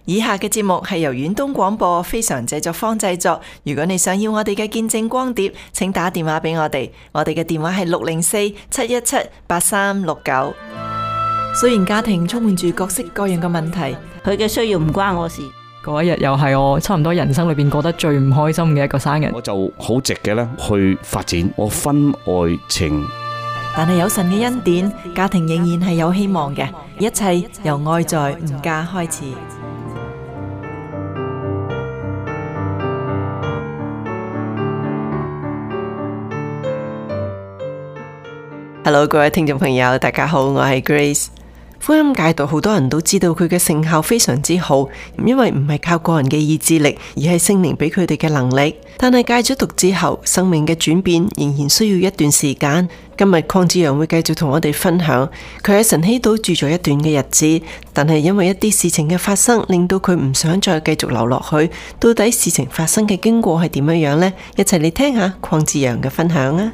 以下嘅節目係由遠東廣播非常製作坊製作。如果你想要我哋嘅見證光碟，請打電話俾我哋。我哋嘅電話係604-717-8369。雖然家庭充滿住各式各樣嘅問題， 佢嘅需要唔關我事。 嗰一日又係我差唔多人生裏邊過得最唔開心嘅一個生日。 我就好直嘅咧去發展我婚外情。 但係有神嘅恩典，家庭仍然係有希望嘅。一切由愛在吾家開始。Hello， 各位聽眾朋友，大家好，我係 Grace。福音戒毒好多人都知道佢嘅成效非常之好，因為唔係靠個人嘅意志力，而係聖靈俾佢哋嘅能力。但係戒咗毒之後，生命嘅轉變仍然需要一段時間。今日鄺志陽會繼續同我哋分享，佢喺晨曦島住咗一段嘅日子，但係因為一啲事情嘅發生，令到佢唔想再繼續留落去。到底事情發生嘅經過係點樣呢？一齊嚟聽下鄺志陽嘅分享啊！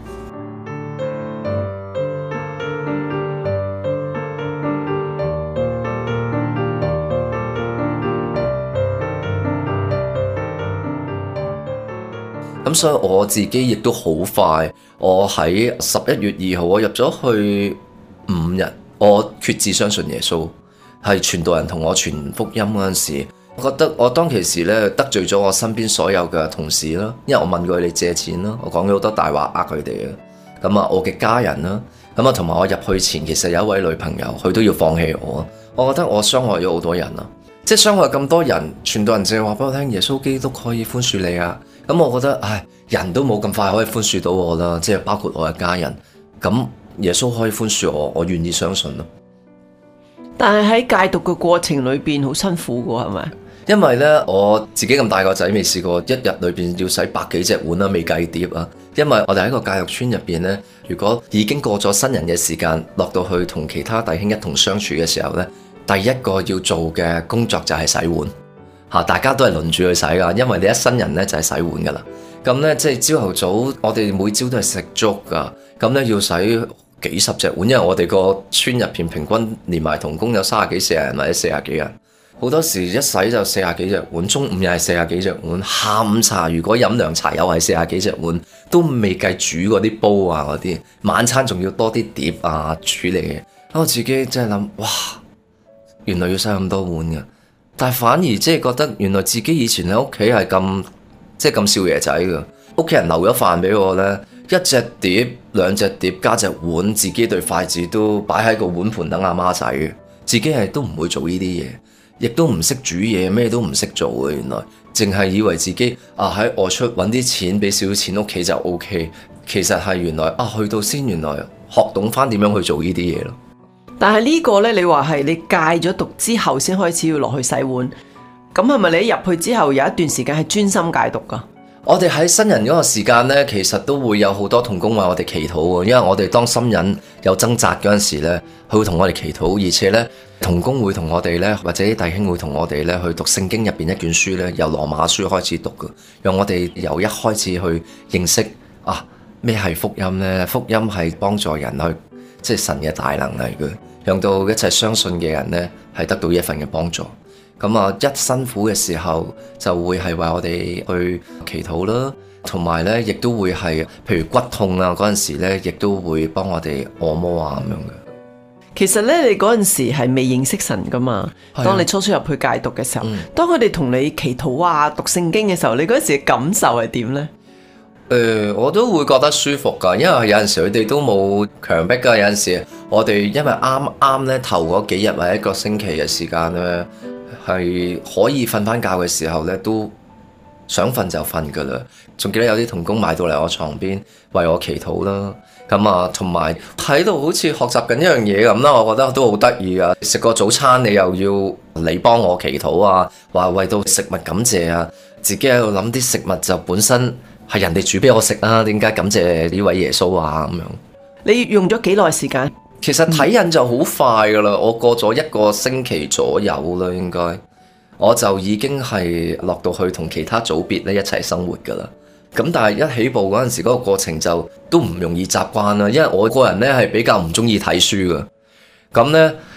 咁所以我自己亦都好快，我喺11月2號我入咗去5日，我決志相信耶穌，係傳道人同我傳福音嗰陣時，我覺得我當其時咧得罪咗我身邊所有嘅同事啦，因為我問過佢哋借錢啦，我講咗好多大話呃佢哋嘅，咁啊我嘅家人啦，咁啊同埋我入去前其實有一位女朋友，佢都要放棄我覺得我傷害咗好多人啊，即係傷害咁多人，傳道人淨係話俾我聽耶穌基督可以寬恕你啊。咁我覺得，人都冇咁快可以寬恕到我啦，即係包括我嘅家人。咁耶穌可以寬恕我，我願意相信咯。 但係喺戒毒嘅過程裏邊，好辛苦㗎，係咪？ 因為呢，我自己咁大個仔未試過一日裏邊要洗百幾隻碗啦，未計碟啊。因為我哋喺個戒毒村入邊呢，如果已經過咗新人嘅時間，落到去同其他弟兄一同相處嘅時候呢，第一個要做嘅工作就係洗碗。大家都係輪住去洗噶，因為你一新人咧就係洗碗噶啦。咁咧即係朝頭早，我哋每朝都係食粥噶。咁咧要洗幾十隻碗，因為我哋個村入邊平均連埋同工有30幾40人或者40幾人。好多時一洗就40幾隻碗，中午又係40幾隻碗，下午茶如果飲涼茶又係40幾隻碗，都未計煮嗰啲煲啊嗰啲。晚餐仲要多啲碟啊處理嘅。我自己真係諗，哇，原來要洗咁多碗嘅。但係反而即係覺得原來自己以前喺屋企係咁即係咁少爺仔嘅，屋企人留咗飯俾我呢，一隻碟兩隻碟加隻碗，自己對筷子都擺喺個碗盤等阿媽洗嘅，自己係都唔會做呢啲嘢，亦都唔識煮嘢，咩都唔識做嘅。原來淨係以為自己喺外出揾啲錢俾少少錢屋企就 OK， 其實係原來去到先原來學懂翻點樣去做呢啲嘢咯。 但係呢個呢，你話係你戒咗毒之後先開始要落去洗碗，咁係咪你一入去之後有一段時間係專心戒毒噶？ 我哋喺新人嗰個時間呢，其實都會有好多同工為我哋祈禱嘅，因為我哋當新人有掙扎嗰陣時呢，佢會同我哋祈禱，而且呢，同工會同我哋呢，或者啲弟兄會同我哋呢去讀聖經入邊一卷書呢，由羅馬書開始讀嘅，讓我哋由一開始去認識咩係福音呢？福音係幫助人去。即係神嘅大能嚟嘅，讓到一切相信嘅人呢係得到一份嘅幫助。咁一辛苦嘅時候就會係為我哋去祈禱啦，同埋呢亦都會係譬如骨痛啊嗰陣時呢，亦都會幫我哋按摩啊咁樣嘅。 其實呢，你嗰陣時係未認識神噶嘛？當你初入去戒毒嘅時候，當佢哋同你祈禱讀聖經嘅時候，你嗰陣時嘅感受係點呢？ 我都會覺得舒服噶，因為有陣時佢哋都冇強迫噶。有陣時我哋因為啱啱咧頭嗰幾日或者一個星期嘅時間咧，係可以瞓翻覺嘅時候咧，都想瞓就瞓噶啦。仲記得有啲同工買到嚟我床邊為我祈禱啦。咁同埋喺度好似學習緊一樣嘢咁啦，我覺得都好得意啊！食個早餐你又要你幫我祈禱啊，話為到食物感謝啊，自己喺度諗啲食物就本身。係人哋煮俾我食啊，點解感謝呢位耶穌啊咁樣？ 你用咗幾耐時間？ 其實睇印就好快噶啦，我過咗1個星期左右啦，應該我就已經係落到去同其他組別咧一齊生活噶啦。咁但係一起步嗰陣時，嗰個過程就都唔容易習慣啦，因為我個人咧係比較唔中意睇書噶。咁咧，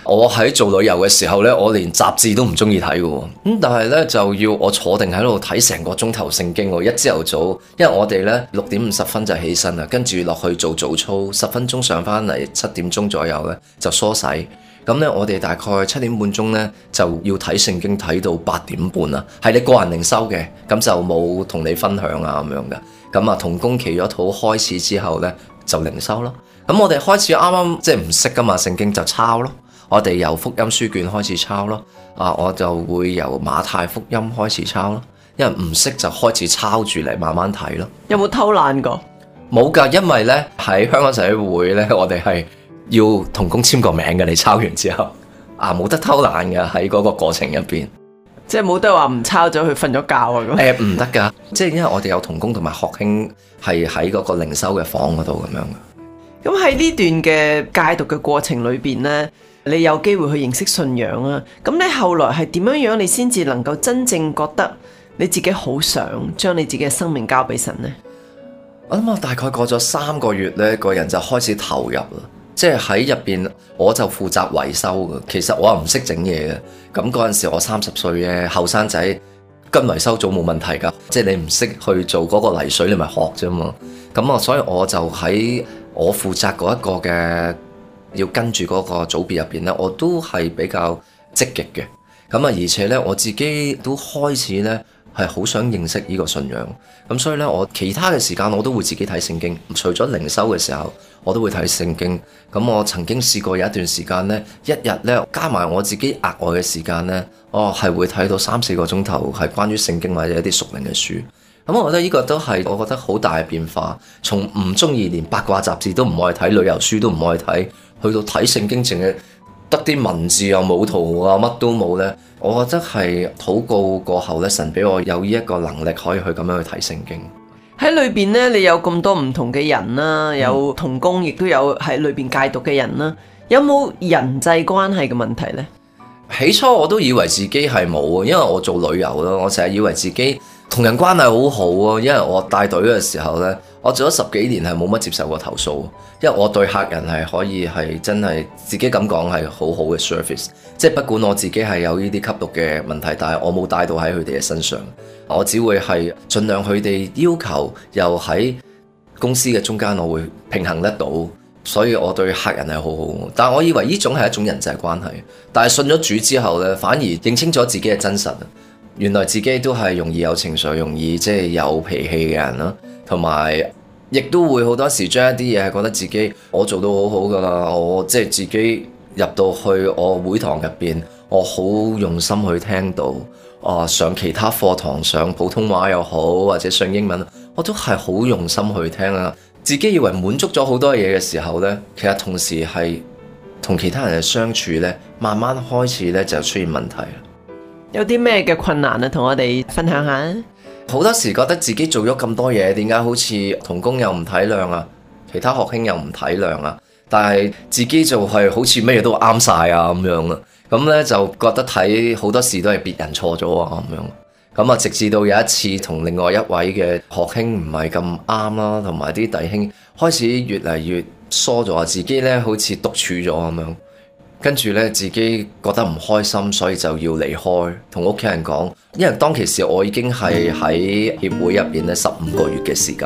我喺做旅遊嘅時候呢，我連雜誌都唔中意睇嘅喎。咁但係呢，就要我坐定喺度睇成個鐘頭聖經喎。一朝頭早，因為我哋呢6:50就起身啦，跟住落去做早操，10分鐘上返嚟，7點鐘左右呢就梳洗。咁呢，我哋大概7點半鐘呢就要睇聖經睇到8點半啦，係你個人靈修嘅，咁就冇同你分享啊咁樣嘅。咁啊，同工祈咗禱開始之後呢，就靈修咯。咁我哋開始啱啱即係唔識噶嘛，聖經就抄咯。我哋由福音書卷開始抄咯。我就會由馬太福音開始抄咯，因為唔識就開始抄住嚟慢慢睇咯。 有冇偷懶過？ 冇㗎，因為呢喺香港社會呢，我哋係要同工簽個名嘅。你抄完之後冇得偷懶嘅，喺嗰個過程入邊， 即係冇得話唔抄咗去瞓咗覺啊咁。 唔得㗎，即係因為我哋有同工同埋學兄係喺嗰個靈修嘅房嗰度咁樣。 咁喺呢段嘅戒毒嘅過程裏邊呢，你有機會去認識信仰啊。咁你後來係點樣你先至能夠真正覺得你自己好想將你自己嘅生命交俾神呢？ 我諗我大概過咗3個月呢，個人就開始投入啦。即係喺入邊，我就負責維修嘅。其實我又唔識整嘢嘅。咁嗰陣時我30歲嘅後生仔，跟維修組冇問題㗎。即係你唔識去做嗰個泥水，你咪學啫嘛。咁所以我就喺我負責嗰一個嘅要跟住嗰個組別入邊呢，我都係比較積極嘅。而且呢，我自己都開始呢係好想認識呢個信仰。咁所以呢，我其他嘅時間我都會自己睇聖經。除咗靈修嘅時候，我都會睇聖經。我曾經試過有一段時間呢，一日呢加埋我自己額外嘅時間呢，我係會睇到3-4個鐘頭係關於聖經或者一啲屬靈嘅書。我覺得呢個都係我覺得好大嘅變化。從唔中意連八卦雜誌都唔愛睇，旅遊書都唔愛睇，去到睇聖經淨係得啲文字又冇圖啊，乜都冇呢。我覺得係禱告過後呢，神俾我有呢一個能力可以去咁樣去睇聖經。 喺裏邊呢，你有咁多唔同嘅人啦，有同工，亦都有喺裏邊戒毒嘅人啦。有冇人際關係嘅問題呢？ 起初我都以為自己係冇，因為我做旅遊咯，我成日以為自己同人關係好好啊。因為我帶隊嘅時候呢，我做咗10幾年係冇乜接受過投訴，因為我對客人係可以係真係自己咁講係好好嘅 service， 即係不管我自己係有呢啲吸毒嘅問題，但係我冇帶到喺佢哋嘅身上，我只會係盡量佢哋要求又喺公司嘅中間，我會平衡得到。所以我對客人係好好，但係我以為呢種係一種人際關係，但係信咗主之後呢，反而認清咗自己嘅真實。原來自己都係容易有情緒、容易即係有脾氣嘅人啦，同埋亦都會好多時將一啲嘢係覺得自己我做到好好噶啦，我即係自己入到去我會堂入邊，我好用心去聽到上其他課堂上普通話又好或者上英文，我都係好用心去聽啦。自己以為滿足咗好多嘢嘅時候呢，其實同時係同其他人嘅相處呢，慢慢開始呢就出現問題。 有啲咩嘅困難啊？同我哋分享下。 好多時覺得自己做咗咁多嘢，點解好似同工又唔體諒啊，其他學兄又唔體諒啊，但係自己就係好似乜嘢都啱晒啊咁樣啦。咁呢就覺得睇好多事都係別人錯咗啊咁樣。直至到有一次同另外一位嘅學兄唔係咁啱啦，同埋啲弟兄開始越嚟越疏咗，自己呢好似獨處咗咁樣，跟住呢，自己覺得唔開心，所以就要離開，同屋企人講。因為當其時我已經係喺協會入邊呢15個月嘅時間。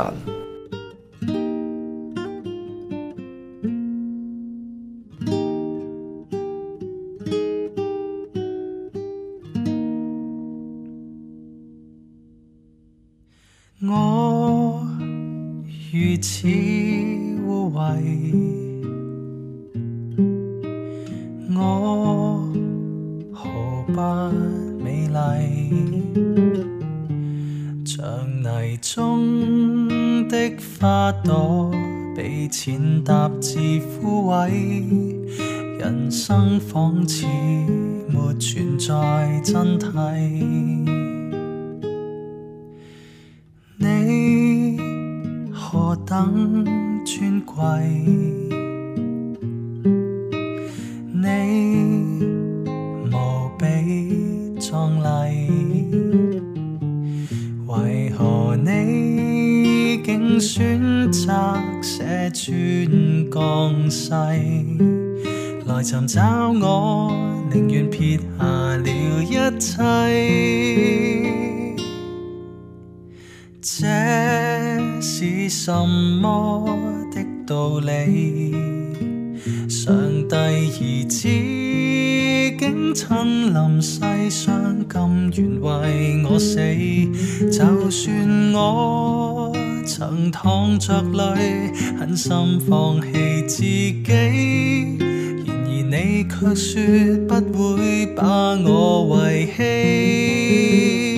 我如此污穢，我何不美麗？像泥中的花朵，被踐踏至枯萎，人生仿似沒存在真諦。你何等尊貴，你無比壯麗，為何你竟選擇捨尊降世，來來尋找我，寧願撇下了一切。這是什麼的道理？上帝兒子竟親臨世上，甘願為我死。就算我曾淌着淚，狠心放棄自己，然而你卻說不會把我遺棄。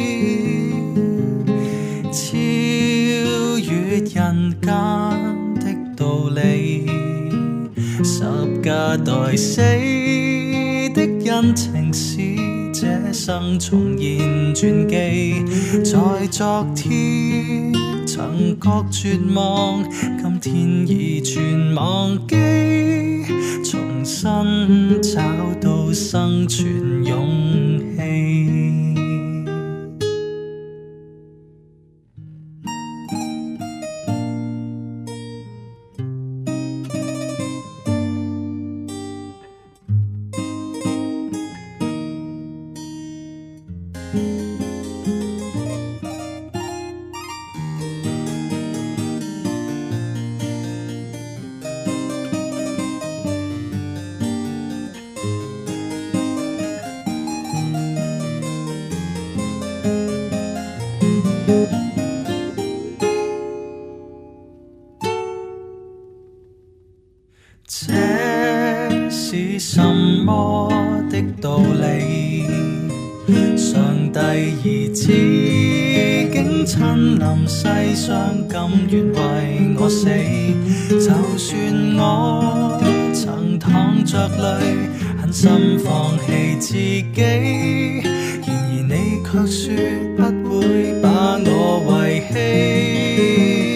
超越人間的道理，十架代死的恩情，使這生重現傳記。在昨天曾覺絕望，今天已全忘記，重新找到生存勇氣。這是什麼的道理？上帝兒子竟親臨世上，甘願為我死。就算我曾淌着淚，狠心放棄自己，然而你卻說不會把我遺棄。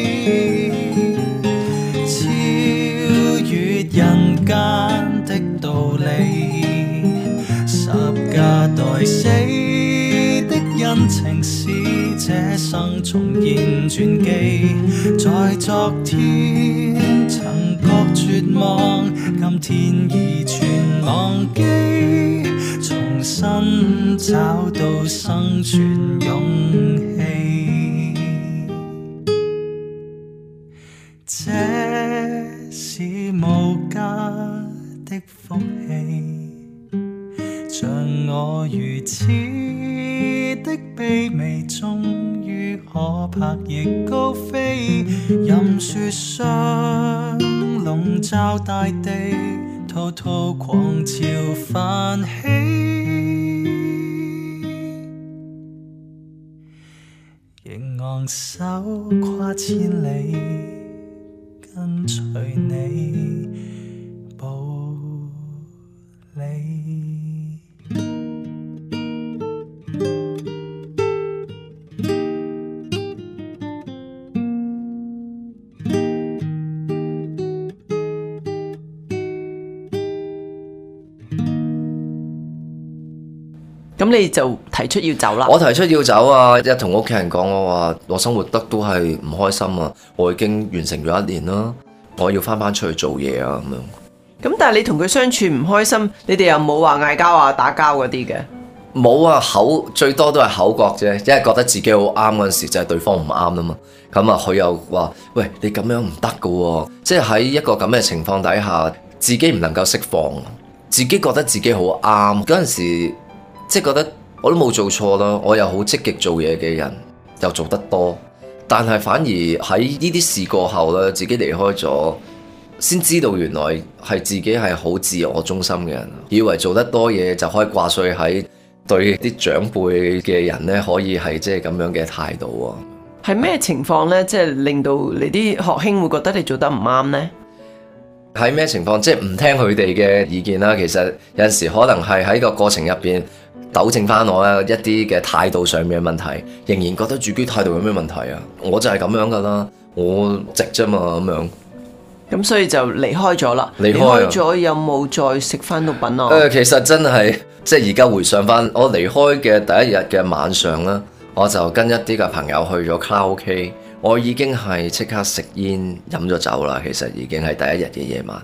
人間的道理，十架代死的恩情，使這生重現傳記。在昨天曾覺絕望，今天已全忘記，重新找到生存勇氣。這是無價的福氣，像我如此的卑微，終於可拍翼高飛。任雪霜籠罩大地，滔滔狂潮泛起，仍昂首跨千里，跟隨你步履。 咁你就提出要走啦？ 我提出要走啊！一同屋企人講，我話我生活得都係唔開心啊！我已經完成咗1年啦，我要翻出去做嘢啊咁樣。 咁但係你同佢相處唔開心，你哋又冇話嗌交啊、打交嗰啲嘅？ 冇啊，最多都係口角啫，因為覺得自己好啱嗰陣時，就係對方唔啱啊嘛。咁啊，佢又話：喂，你咁樣唔得噶喎！即係喺一個咁嘅情況底下，自己唔能夠釋放，自己覺得自己好啱嗰陣時。即係覺得我都冇做錯啦，我又好積極做嘢嘅人，又做得多，但係反而喺呢啲事過後咧，自己離開咗，先知道原來係自己係好自我中心嘅人，以為做得多嘢就可以掛帥喺對啲長輩嘅人咧，可以係即係咁樣嘅態度喎。 係咩情況呢？即係令到你啲學兄會覺得你做得唔啱呢？ 喺咩情況？即係唔聽佢哋嘅意見啦。其實有陣時可能係喺個過程入邊糾正翻我一啲嘅態度上面嘅問題，仍然覺得自己態度有咩問題啊？我就係咁樣噶啦，我直啫嘛咁樣。咁所以就離開咗啦。離開咗有冇再食翻到品啊？ 其實真係即係而家回想翻，我離開嘅第一日嘅晚上啦，我就跟一啲嘅朋友去咗卡拉 OK。我已經係即刻食煙飲咗酒啦，其實已經係第一日嘅夜晚，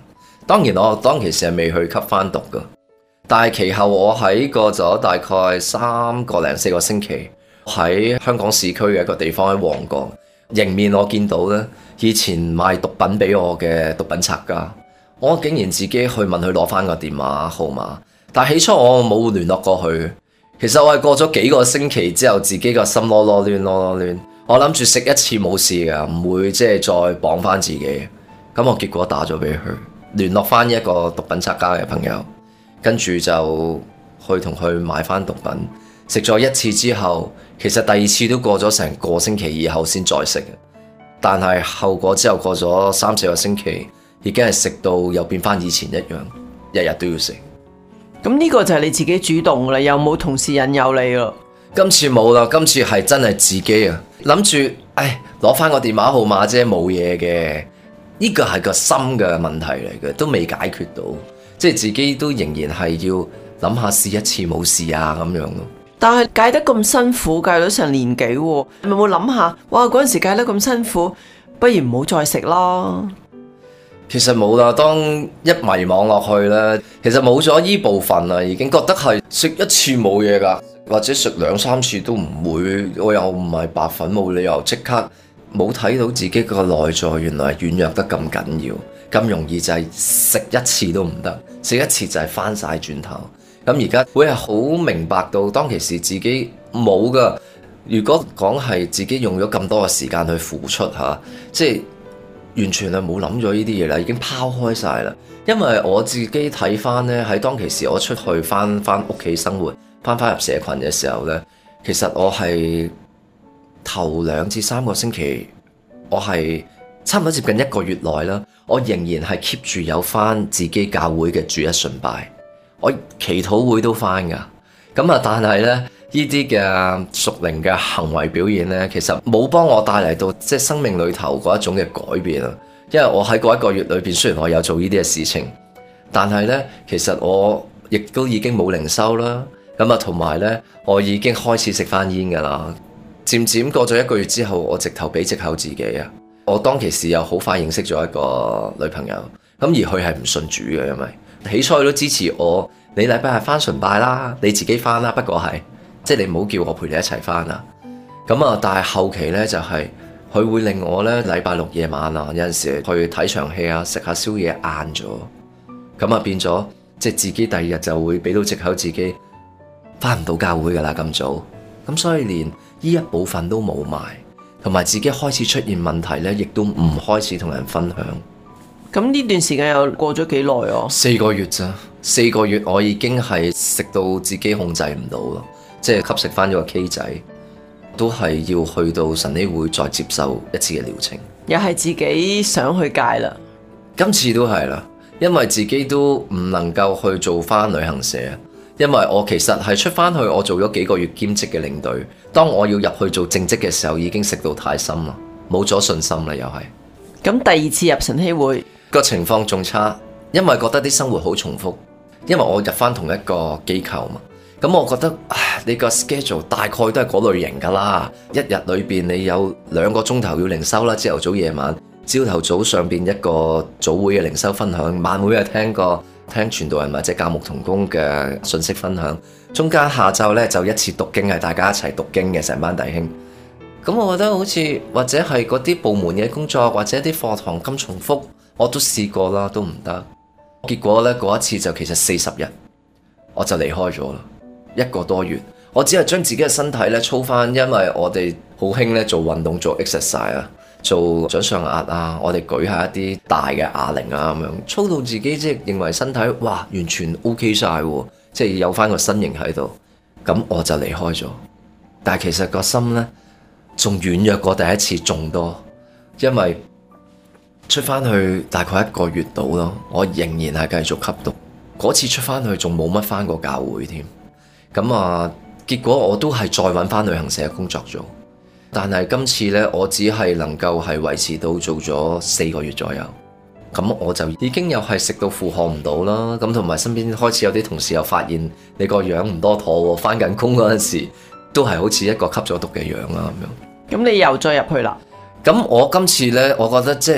當然我當其時係未去吸翻毒噶，但係其後我喺過咗大概3個零4個星期，喺香港市區嘅一個地方喺旺角迎面我見到呢，以前賣毒品俾我嘅毒品拆家，我竟然自己去問佢攞翻個電話號碼，但係起初我冇聯絡過佢。其實我係過咗幾個星期之後，自己個心囉攣，我諗住食一次冇事㗎，唔會即係再綁翻自己。咁我結果打咗俾佢，聯絡翻一個毒品拆家嘅朋友，跟住就去同佢買翻毒品。食咗一次之後，其實第二次都過咗成個星期以後先再食嘅。但係後果之後過咗3、4個星期，已經係食到又變翻以前一樣，日日都要食。 咁呢個就係你自己主動啦，又冇同事引誘你咯。 今次冇啦，今次係真係自己啊，諗住，攞翻個電話號碼啫，冇嘢嘅。呢個係個心嘅問題嚟嘅，都未解決到，即係自己都仍然係要諗下試一次冇事啊咁樣咯。 但係戒得咁辛苦，戒咗成年幾喎，你有冇諗下？哇，嗰陣時戒得咁辛苦，不如唔好再食啦。 其實冇啦，當一迷惘落去咧，其實冇咗依部分啦，已經覺得係食一次冇嘢噶，或者食2、3次都唔會。我又唔係白粉，冇理由即刻冇睇到自己個內在原來軟弱得咁緊要，咁容易就係食一次都唔得，食一次就係翻晒轉頭。咁而家會係好明白到當其時自己冇噶。如果講係自己用咗咁多嘅時間去付出吓，即係。完全係冇諗咗呢啲嘢啦，已經拋開晒啦。因為我自己睇翻呢，喺當其時我出去翻屋企生活，翻入社群嘅時候呢，其實我係頭2至3個星期，我係差唔多接近1個月內啦，我仍然係 keep 住有翻自己教會嘅主日崇拜，我祈禱會都翻噶。咁啊，但係呢。呢啲嘅屬靈嘅行為表現呢，其實冇幫我帶嚟到即係生命裏頭嗰一種嘅改變啊！因為我喺嗰1個月裏邊，雖然我有做呢啲嘅事情，但係呢，其實我亦都已經冇靈修啦。咁啊，同埋呢，我已經開始食翻煙噶啦。漸漸過咗1個月之後，我直頭俾藉口自己啊！我當其時又好快認識咗一個女朋友，咁而佢係唔信主嘅，因為起初都支持我，你禮拜日翻崇拜啦，你自己翻啦，不過係。即係你唔好叫我陪你一齊翻啊！咁啊，但係後期呢，就係佢會令我呢禮拜6夜晚啊，有陣時去睇場戲啊，食下宵夜晏咗，咁啊變咗即係自己第2日就會俾到藉口自己翻唔到教會噶啦咁早，咁所以連呢一部分都冇埋，同埋自己開始出現問題呢，亦都唔開始同人分享。 咁呢段時間又過咗幾耐啊？4 個月咋？4個月我已經係食到自己控制唔到咯。即係吸食翻咗個 K 仔，都係要去到神理會再接受一次嘅療程， 又係自己想去戒啦。 今次都係啦，因為自己都唔能夠去做翻旅行社，因為我其實係出翻去，我做咗幾個月兼職嘅領隊。當我要入去做正職嘅時候，已經食到太深啦，冇咗信心啦，又係。 咁第2次入晨曦會個情況仲差，因為覺得啲生活好重複，因為我入翻同一個機構嘛。咁我覺得，你個 schedule 大概都係嗰類型噶啦。一日裏邊你有2個鐘頭要靈修啦，朝頭早夜晚。朝頭早上邊一個早會嘅靈修分享，晚會係聽傳道人或者教牧同工嘅信息分享。中間下晝呢，就一次讀經，係大家一齊讀經嘅成班弟兄。咁我覺得好似或者係嗰啲部門嘅工作或者啲課堂咁重複，我都試過啦，都唔得。結果呢，嗰一次就其實40日，我就離開咗啦。1個多月，我只係將自己嘅身體咧操翻，因為我哋好興咧做運動做 exercise 啊，做掌上壓啊，我哋舉下一啲大嘅啞鈴啊咁樣，操到自己即係認為身體哇完全 OK 晒喎，即係有翻個身形喺度，咁我就離開咗。但係其實個心咧仲軟弱過第一次仲多，因為出翻去大概1個月到咯，我仍然係繼續吸毒。嗰次出翻去仲冇乜翻過教會添。咁啊，結果我都係再揾翻旅行社嘅工作做，但係今次呢，我只係能夠係維持到做咗4個月左右，咁我就已經又係食到負荷唔到啦。咁同埋身邊開始有啲同事又發現你個樣唔多妥喎，翻緊工嗰陣時都係好似一個吸咗毒嘅樣啦咁樣。 咁你又再入去啦？ 咁我今次呢，我覺得即係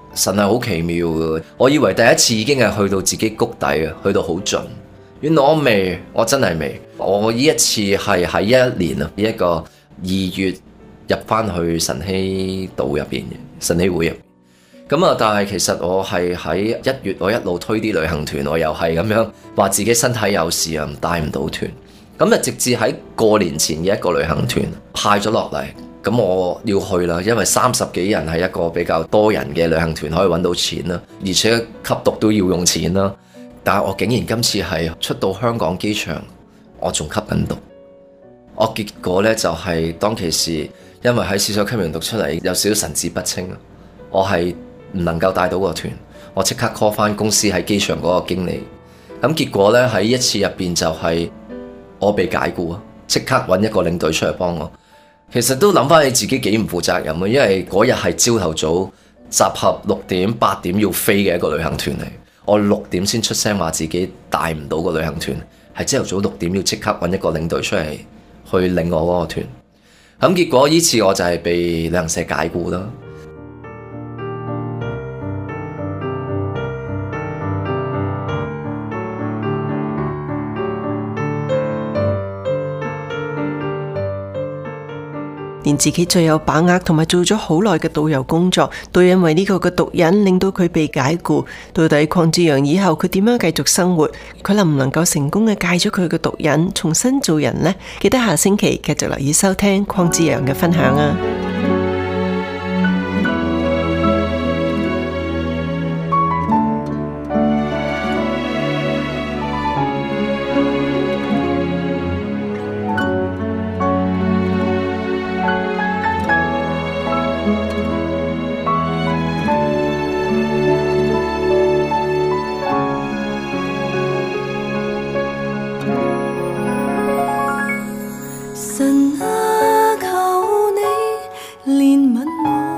神係好奇妙嘅，我以為第一次已經係去到自己谷底啊，去到好盡。原來我未，我真係未。我呢一次係喺一年啊，一個2月入翻去晨曦道入邊嘅晨曦會入邊。咁啊，但係其實我係喺1月，我一路推啲旅行團，我又係咁樣話自己身體有事啊，帶唔到團。咁啊，直至喺過年前嘅一個旅行團派咗落嚟，咁我要去啦，因為30幾人係一個比較多人嘅旅行團，可以揾到錢啦，而且吸毒都要用錢啦。但係我竟然今次係出到香港機場，我仲吸緊毒。我結果呢，就係當其時，因為喺廁所吸完毒出嚟，有少少神志不清，我係唔能夠帶到個團，我即刻 call 翻公司喺機場嗰個經理。咁結果呢，喺一次入邊就係我被解僱啊，即刻揾一個領隊出嚟幫我。其實都諗翻起自己幾唔負責任啊，因為嗰日係朝頭早集合6點8點要飛嘅一個旅行團嚟，我6點先出聲話自己帶唔到個旅行團，係朝頭早6點要即刻揾一個領隊出嚟去領我嗰個團。咁結果呢次我就係被旅行社解僱啦。 連自己最有把握同埋做咗好耐嘅導遊工作，都因為呢個嘅毒癮令到佢被解僱。到底鄺志陽以後佢點樣繼續生活？佢能唔能夠成功嘅戒咗佢嘅毒癮，重新做人呢？記得下星期繼續留意收聽鄺志陽嘅分享啊！ 神啊，求你憐憫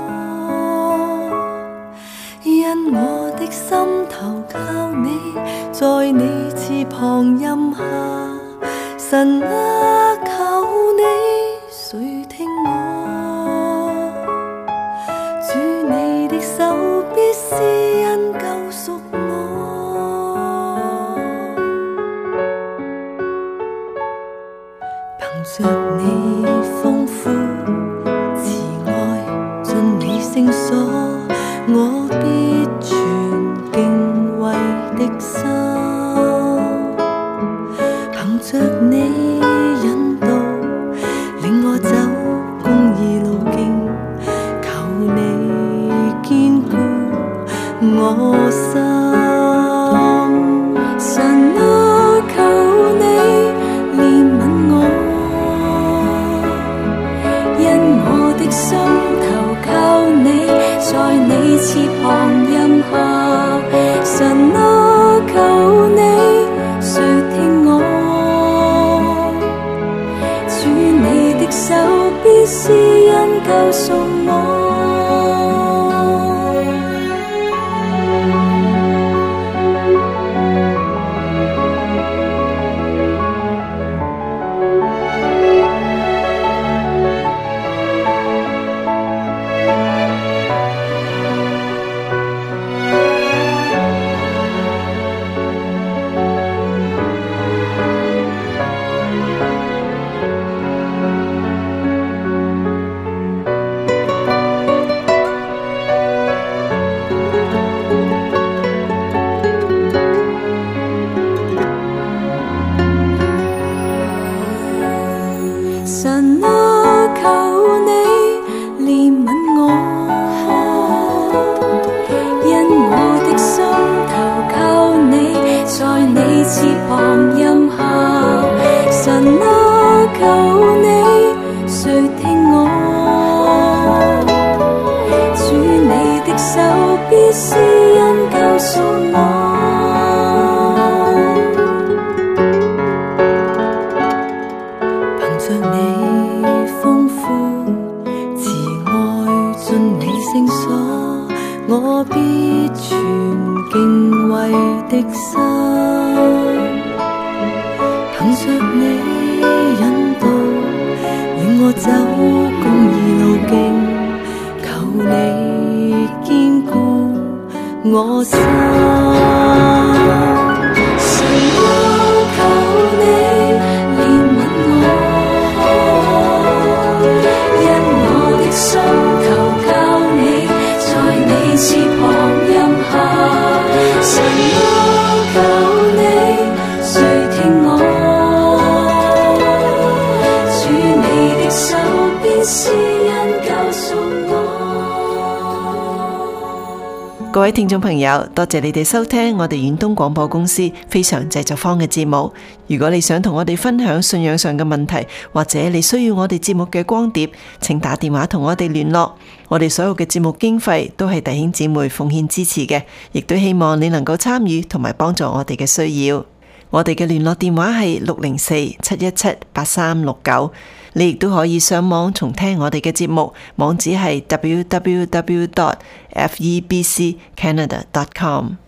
我，因我的心投靠你，在你翅膀蔭下。神啊，求你垂聽我，主你的手必施恩救贖我，憑着你豐富慈愛盡你聖所，我必存敬畏的心，憑着你引導令我走公義路徑，求你堅固我心。神啊，求你憐憫我，因我的心投靠你，在你翅膀蔭下。神啊，求你垂聽我，主你的手必施恩救贖我。神啊，求你憐憫我，因我的心投靠你，在你翅膀蔭下。神啊，求你垂聽我，主你的手必施恩救贖我。我必存敬畏的心，憑着你引導，令我走公義路徑，求你堅固我心。神啊，求你憐憫我，因我的心投靠你，在你翅膀蔭下。神啊，求你垂聽我，主你的手邊施恩救贖我。 各位聽眾朋友，多謝你哋收聽我哋遠東廣播公司非常製作坊嘅節目。如果你想同我哋分享信仰上嘅問題，或者你需要我哋節目嘅光碟，請打電話同我哋聯絡。我哋所有嘅節目經費都係弟兄姊妹奉獻支持嘅，亦都希望你能夠參與同埋幫助我哋嘅需要。我哋嘅聯絡電話係604-717-8369。你亦都可以上網重聽我哋嘅節目，網址係 www.febccanada.com。